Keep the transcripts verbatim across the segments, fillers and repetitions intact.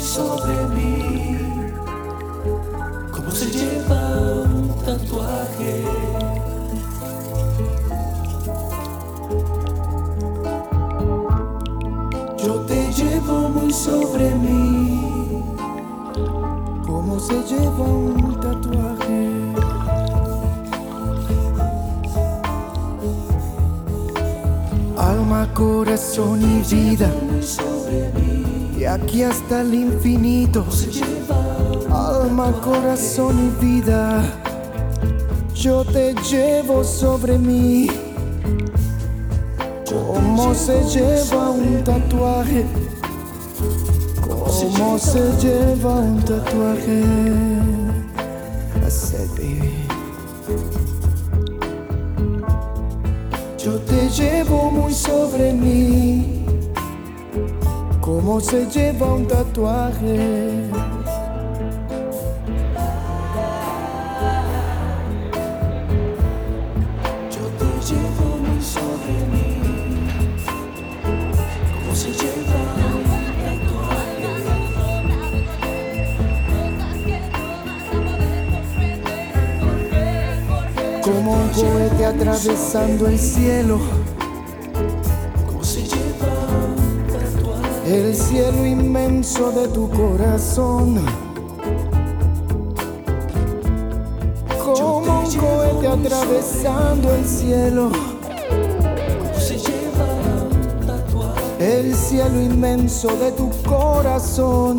sobre mí, como se lleva un tatuaje. Yo te llevo muy sobre mí, como se lleva un tatuaje. Alma, corazón y vida, y aquí hasta el infinito. Alma, corazón y vida, yo te llevo sobre mí, como se lleva un tatuaje, como se lleva un tatuaje. I said, baby. Yo te llevo muy sobre mí, como se lleva un tatuaje. Yo te llevo muy sobre mí, como se lleva un tatuaje. Como un cohete atravesando el cielo, Como se lleva un tatuaje. el cielo inmenso de tu corazón. Como un cohete atravesando el cielo, Como se lleva un tatuaje. el cielo inmenso de tu corazón.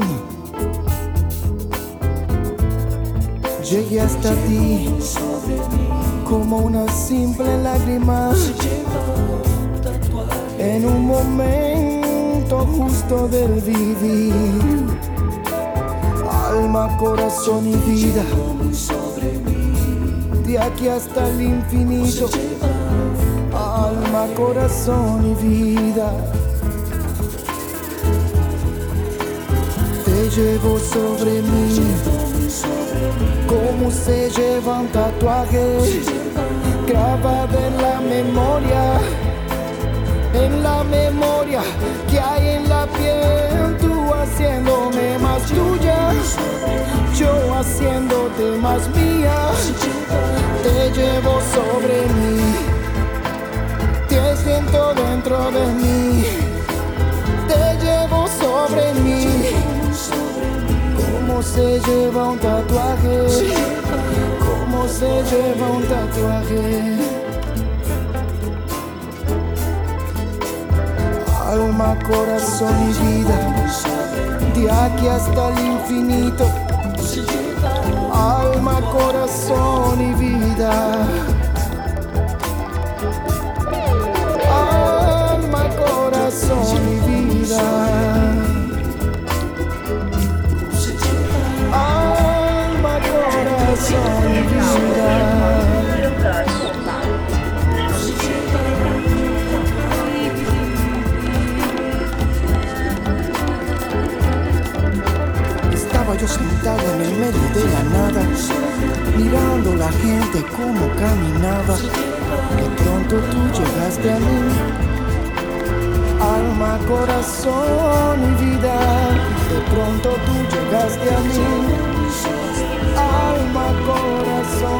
Llegué hasta ti Sobre mí como una simple lágrima, se lleva un tatuaje. en un momento justo del vivir. Alma, corazón y vida, Muy sobre mí de aquí hasta el infinito. se lleva. Alma, corazón y vida, te llevo sobre mí, como se lleva un tatuaje, grabado en la memoria, en la memoria que hay en la piel, tú haciéndome más tuya, yo haciéndote más mía. Te llevo sobre mí, te siento dentro de mí, te llevo sobre mí, como se lleva un tatuaje, como se lleva un tatuaje. Alma, corazón y vida, de aquí hasta el infinito. Alma, corazón y vida. Alma, corazón y vida. Alma, corazón y vida. Estaba yo sentado en el medio de la nada, mirando la gente como caminaba. De pronto tú llegaste a mí, alma, corazón y vida. De pronto tú llegaste a mí, alma, corazón